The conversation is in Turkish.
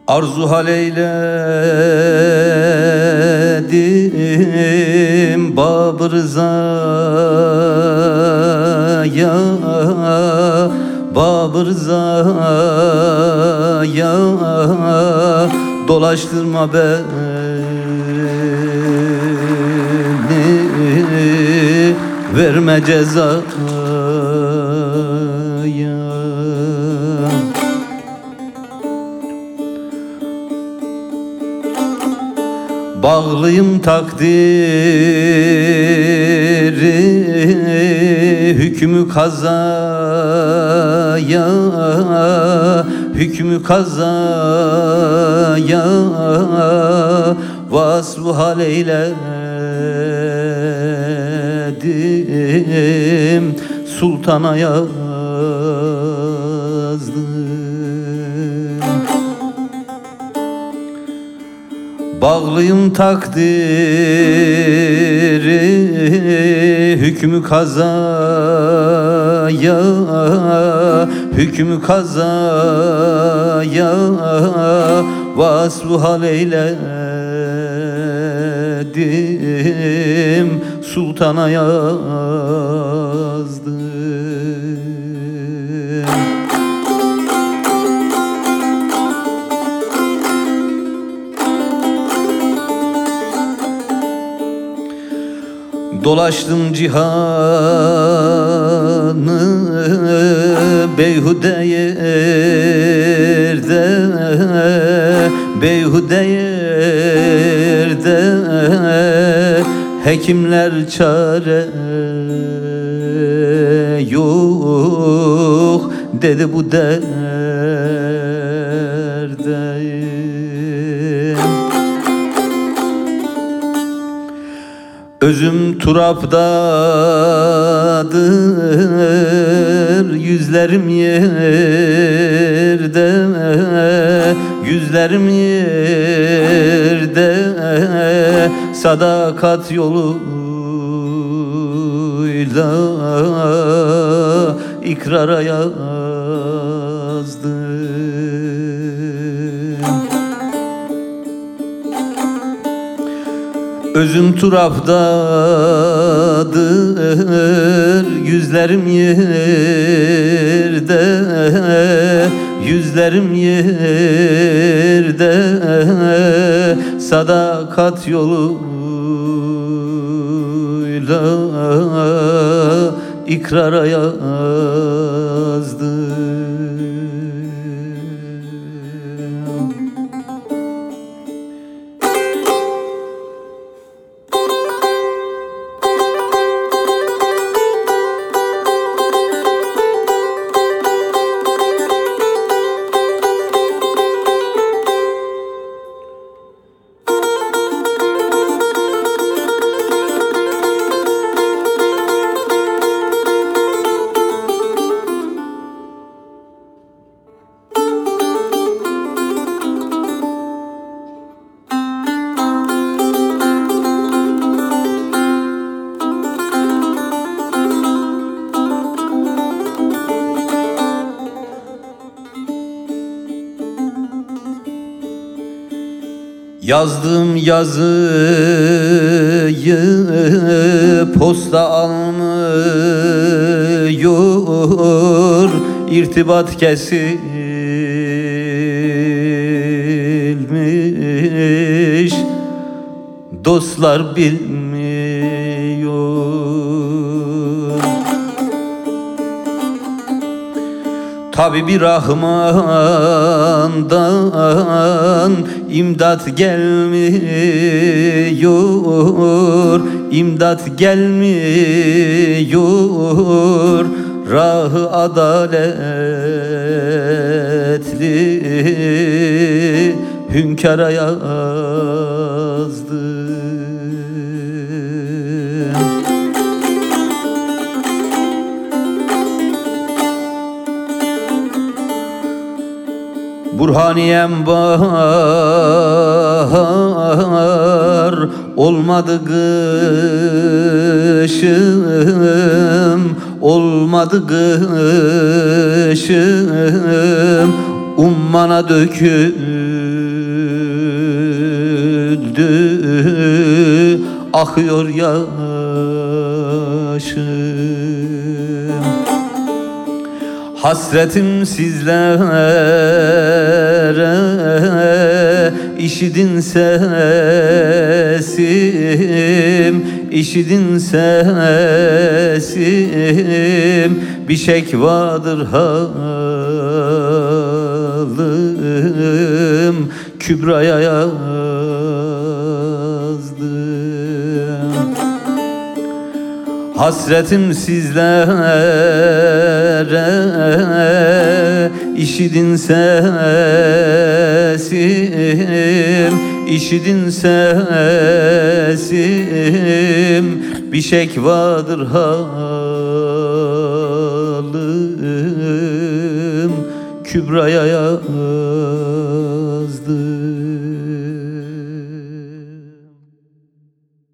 Arzu hal eyledim Bab-ı Rıza'ya, Bab-ı Rıza'ya. Dolaştırma beni, verme cezaya. Bağlıyım takdiri, hükmü kazaya, hükmü kazaya. Vasfu hal eyledim, sultana yazdım. Bağlıyım takdiri, hükmü kazaya, hükmü kazaya. Vasfu hal eyledim, sultana yazdım. Dolaştım cihanı beyhude yerde, beyhude yerde. Hekimler çare yok dedi bu derde. Özüm turaptadır, yüzlerim yerde, yüzlerim yerde. Sadakat yoluyla ikrara yazdım. Özüm turaptadır, yüzlerim yerde, yüzlerim yerde. Sadakat yoluyla ikrara yazdım. Yazdığım yazıyı posta almıyor, irtibat kesilmiş, dostlar bilmiyor. Tabibi Rahman'dan imdat gelmiyor, imdat gelmiyor. Rah-ı adaletli hünkâra yazdım. Burhaniyem bahar olmadı kışım, olmadı kışım. ummana döküldü, akıyor yaşım. Hasretim sizlere, işidin sesim, işidin sesim. Bir şekvadır halim, Kübra'ya yazdım. Hasretim sizlere, işidin sesim, işidin sesim. Bir şekvadır halim, Kübra'ya yazdım.